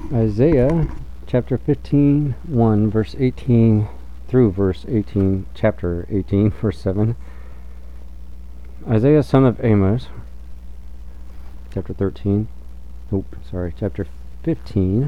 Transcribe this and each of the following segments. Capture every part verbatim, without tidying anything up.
Isaiah chapter fifteen, one, verse eighteen through verse eighteen, chapter eighteen, verse seven. Isaiah son of Amos, chapter thirteen, nope, sorry, chapter fifteen.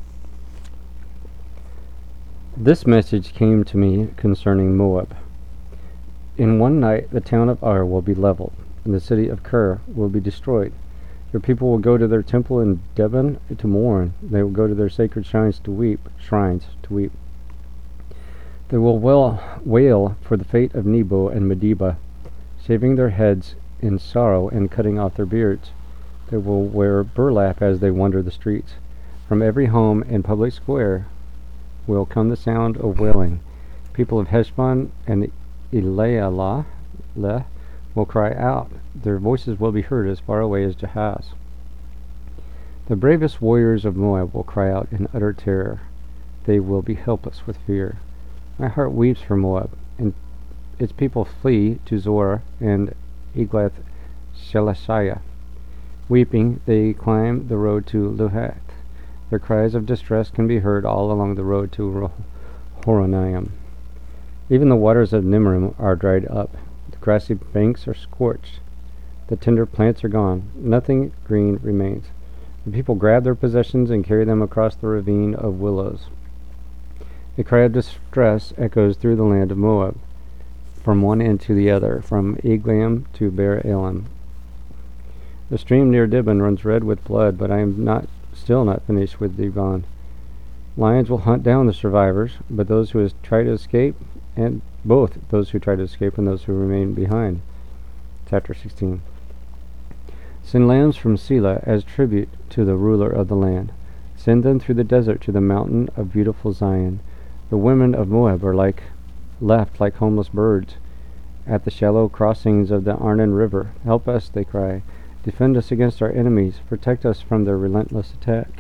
This message came to me concerning Moab. In one night the town of Ar will be leveled, and the city of Kir will be destroyed. Your people will go to their temple in Dibon to mourn. They will go to their sacred shrines to weep. Shrines to weep. They will wail, wail for the fate of Nebo and Medeba, shaving their heads in sorrow and cutting off their beards. They will wear burlap as they wander the streets. From every home and public square will come the sound of wailing. People of Heshbon and Elealeh will cry out. Their voices will be heard as far away as Jahaz. The bravest warriors of Moab will cry out in utter terror. They will be helpless with fear. My heart weeps for Moab, and its people flee to Zorah and Eglath-Shelishiah. Weeping, they climb the road to Luhath. Their cries of distress can be heard all along the road to Horonaim. Even the waters of Nimrim are dried up. The grassy banks are scorched. The tender plants are gone. Nothing green remains. The people grab their possessions and carry them across the ravine of willows. A cry of distress echoes through the land of Moab, from one end to the other, from Eglaim to Beer Elim. The stream near Dibon runs red with blood, but I am not still not finished with Dibon. Lions will hunt down the survivors, but those who try to escape, and both those who try to escape and those who remain behind. Chapter sixteen. Send lambs from Selah as tribute to the ruler of the land. Send them through the desert to the mountain of beautiful Zion. The women of Moab are like left like homeless birds at the shallow crossings of the Arnon River. Help us, they cry. Defend us against our enemies. Protect us from their relentless attack.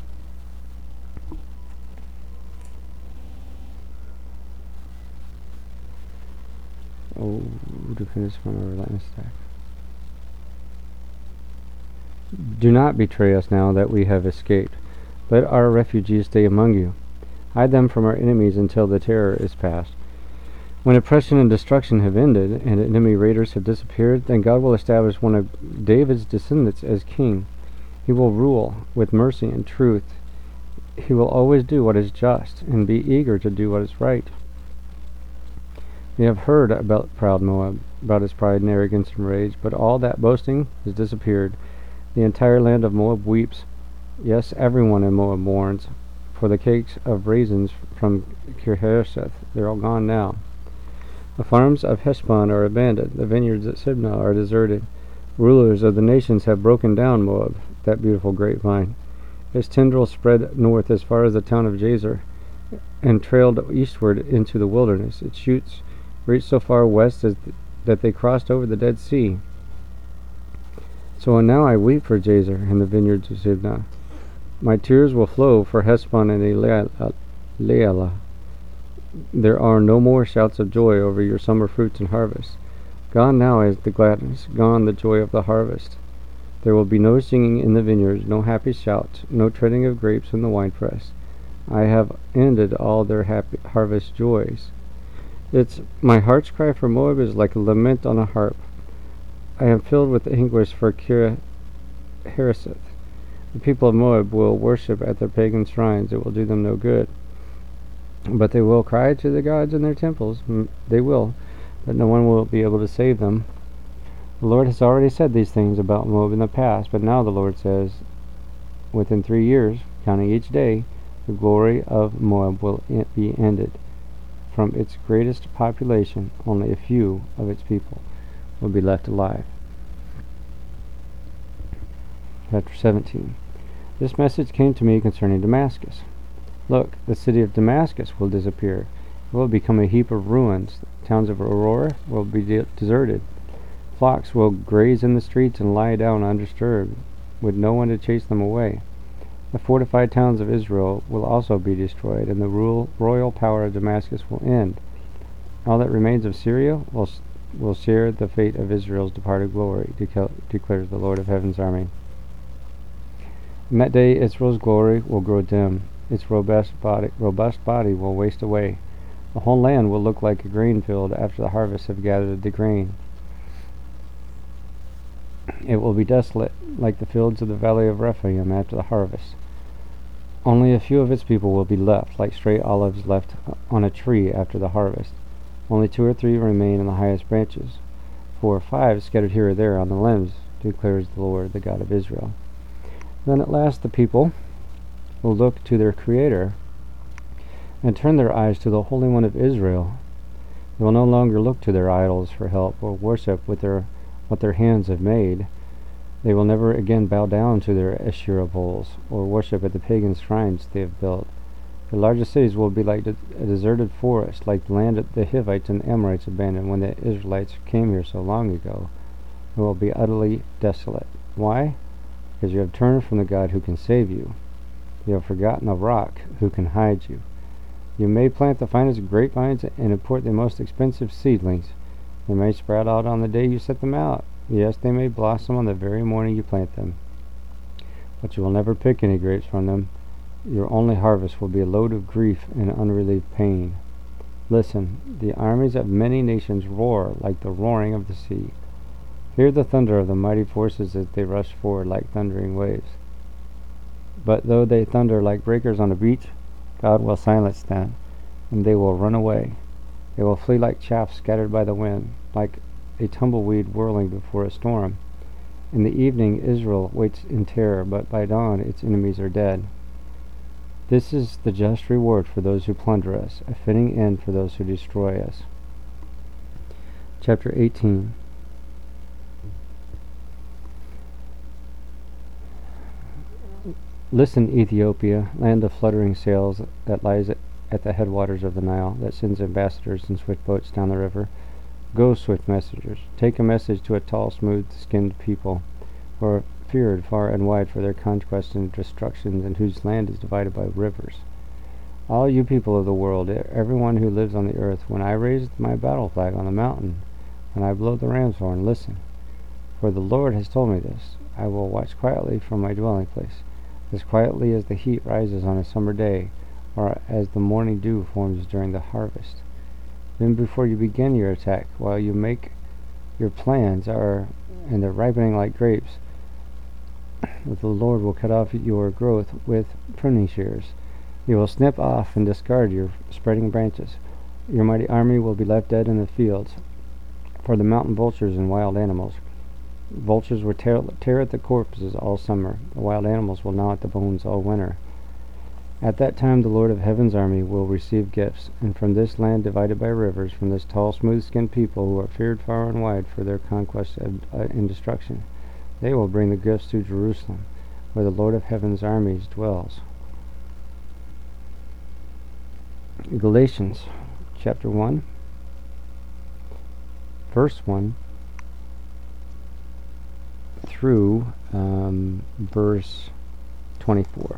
Oh, defend us from our relentless attack. Do not betray us now that we have escaped. Let our refugees stay among you. Hide them from our enemies until the terror is past. When oppression and destruction have ended, and enemy raiders have disappeared, then God will establish one of David's descendants as king. He will rule with mercy and truth. He will always do what is just, and be eager to do what is right. We have heard about proud Moab, about his pride and arrogance and rage, but all that boasting has disappeared. The entire land of Moab weeps. Yes, everyone in Moab mourns. For the cakes of raisins from Kirharaseth, they're all gone now. The farms of Heshbon are abandoned. The vineyards at Sibnah are deserted. Rulers of the nations have broken down Moab, that beautiful grapevine. Its tendrils spread north as far as the town of Jazer, and trailed eastward into the wilderness. Its shoots reached so far west as th- that they crossed over the Dead Sea. So now I weep for Jazer and the vineyards of Sibnah. My tears will flow for Heshbon and Elealeh. There are no more shouts of joy over your summer fruits and harvest. Gone now is the gladness, gone the joy of the harvest. There will be no singing in the vineyards, no happy shouts, no treading of grapes in the winepress. I have ended all their happy harvest joys. It's my heart's cry for Moab is like a lament on a harp. I am filled with anguish for Kirharaseth. The people of Moab will worship at their pagan shrines. It will do them no good. But they will cry to the gods in their temples. They will, but no one will be able to save them. The Lord has already said these things about Moab in the past, but now the Lord says, within three years, counting each day, the glory of Moab will be ended. From its greatest population, only a few of its people will be left alive. Chapter seventeen. This message came to me concerning Damascus. Look, the city of Damascus will disappear. It will become a heap of ruins. The towns of Aurora will be de- deserted. Flocks will graze in the streets and lie down undisturbed, with no one to chase them away. The fortified towns of Israel will also be destroyed, and the rural, royal power of Damascus will end. All that remains of Syria will, will share the fate of Israel's departed glory, deca- declares the Lord of Heaven's army. In that day Israel's glory will grow dim. Its robust body, robust body will waste away. The whole land will look like a grain field after the harvest have gathered the grain. It will be desolate, like the fields of the valley of Rephaim after the harvest. Only a few of its people will be left, like stray olives left on a tree after the harvest. Only two or three remain in the highest branches, four or five scattered here or there on the limbs, declares the Lord, the God of Israel. Then at last the people will look to their Creator and turn their eyes to the Holy One of Israel. They will no longer look to their idols for help or worship with their what their hands have made. They will never again bow down to their Asherah poles or worship at the pagan shrines they have built. The largest cities will be like a deserted forest, like the land that the Hivites and Amorites abandoned when the Israelites came here so long ago. It will be utterly desolate. Why? Because you have turned from the God who can save you. You have forgotten the rock who can hide you. You may plant the finest grapevines and import the most expensive seedlings. They may sprout out on the day you set them out. Yes, they may blossom on the very morning you plant them. But you will never pick any grapes from them. Your only harvest will be a load of grief and unrelieved pain. Listen, the armies of many nations roar like the roaring of the sea. Hear the thunder of the mighty forces as they rush forward like thundering waves. But though they thunder like breakers on a beach, God will silence them, and they will run away. They will flee like chaff scattered by the wind, like a tumbleweed whirling before a storm. In the evening Israel waits in terror, but by dawn its enemies are dead. This is the just reward for those who plunder us, a fitting end for those who destroy us. Chapter eighteen. Listen, Ethiopia, land of fluttering sails that lies at the headwaters of the Nile, that sends ambassadors in swift boats down the river. Go, swift messengers, take a message to a tall, smooth-skinned people, who are feared far and wide for their conquests and destructions, and whose land is divided by rivers. All you people of the world, everyone who lives on the earth, when I raise my battle flag on the mountain, when I blow the ram's horn, listen. For the Lord has told me this. I will watch quietly from my dwelling place, as quietly as the heat rises on a summer day, or as the morning dew forms during the harvest. Then before you begin your attack, while you make your plans are and they're ripening like grapes, the Lord will cut off your growth with pruning shears. He will snip off and discard your spreading branches. Your mighty army will be left dead in the fields, for the mountain vultures and wild animals. Vultures will tear, tear at the corpses all summer. The wild animals will gnaw at the bones all winter. At that time the Lord of Heaven's army will receive gifts, and from this land divided by rivers, from this tall, smooth-skinned people who are feared far and wide for their conquest and, uh, and destruction, they will bring the gifts to Jerusalem, where the Lord of Heaven's armies dwells. Galatians chapter one, verse one through um, verse twenty-four.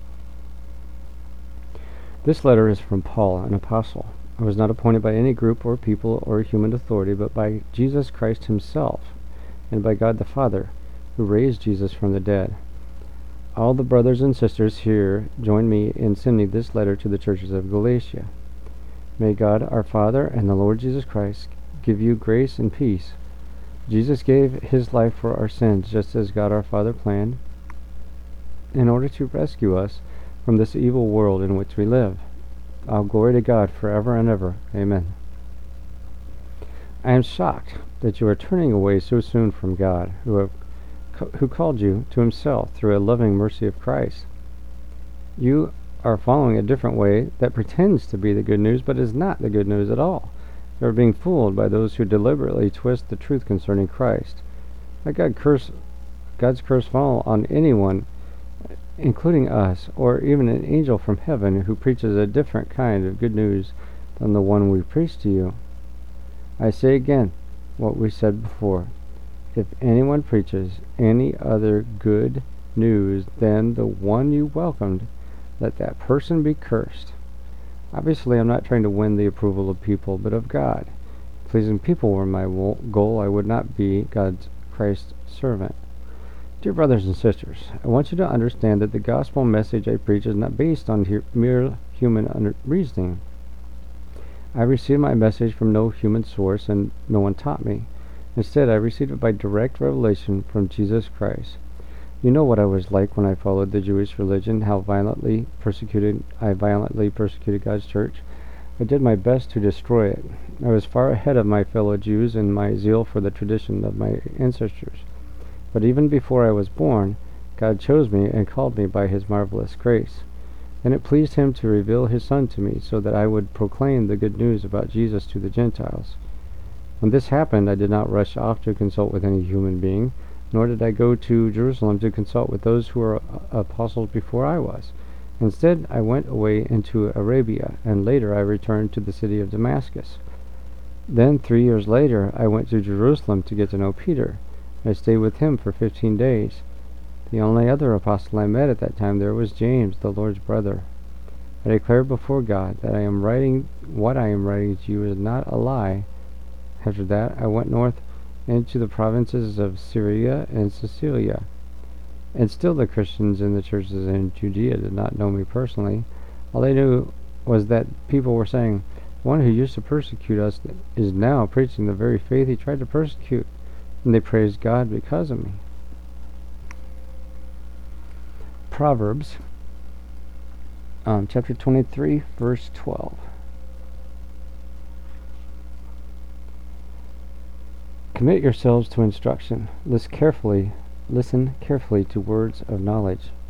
This letter is from Paul, an apostle. I was not appointed by any group or people or human authority, but by Jesus Christ himself, and by God the Father, who raised Jesus from the dead. All the brothers and sisters here join me in sending this letter to the churches of Galatia. May God our Father and the Lord Jesus Christ give you grace and peace. Jesus gave his life for our sins, just as God our Father planned, in order to rescue us from this evil world in which we live. All glory to God forever and ever. Amen. I am shocked that you are turning away so soon from God, who have, who called you to himself through a loving mercy of Christ. You are following a different way that pretends to be the good news, but is not the good news at all. You are being fooled by those who deliberately twist the truth concerning Christ. Let God curse, God's curse fall on anyone, including us, or even an angel from heaven who preaches a different kind of good news than the one we preach to you. I say again what we said before. If anyone preaches any other good news than the one you welcomed, let that person be cursed. Obviously, I'm not trying to win the approval of people, but of God. If pleasing people were my goal, I would not be God's Christ's servant. Dear brothers and sisters, I want you to understand that the gospel message I preach is not based on he- mere human under- reasoning. I received my message from no human source, and no one taught me. Instead, I received it by direct revelation from Jesus Christ. You know what I was like when I followed the Jewish religion, how violently persecuted I violently persecuted God's church. I did my best to destroy it. I was far ahead of my fellow Jews in my zeal for the tradition of my ancestors. But even before I was born, God chose me and called me by his marvelous grace. Then it pleased him to reveal his Son to me, so that I would proclaim the good news about Jesus to the Gentiles. When this happened, I did not rush off to consult with any human being, nor did I go to Jerusalem to consult with those who were apostles before I was. Instead, I went away into Arabia, and later I returned to the city of Damascus. Then, three years later, I went to Jerusalem to get to know Peter. I stayed with him for fifteen days. The only other apostle I met at that time there was James, the Lord's brother. I declare before God that I am writing what I am writing to you is not a lie. After that, I went north into the provinces of Syria and Cilicia. And still the Christians in the churches in Judea did not know me personally. All they knew was that people were saying, "The one who used to persecute us is now preaching the very faith he tried to persecute." And they praised God because of me. Proverbs um, chapter twenty-three, verse twelve. Commit yourselves to instruction. Listen carefully, listen carefully to words of knowledge.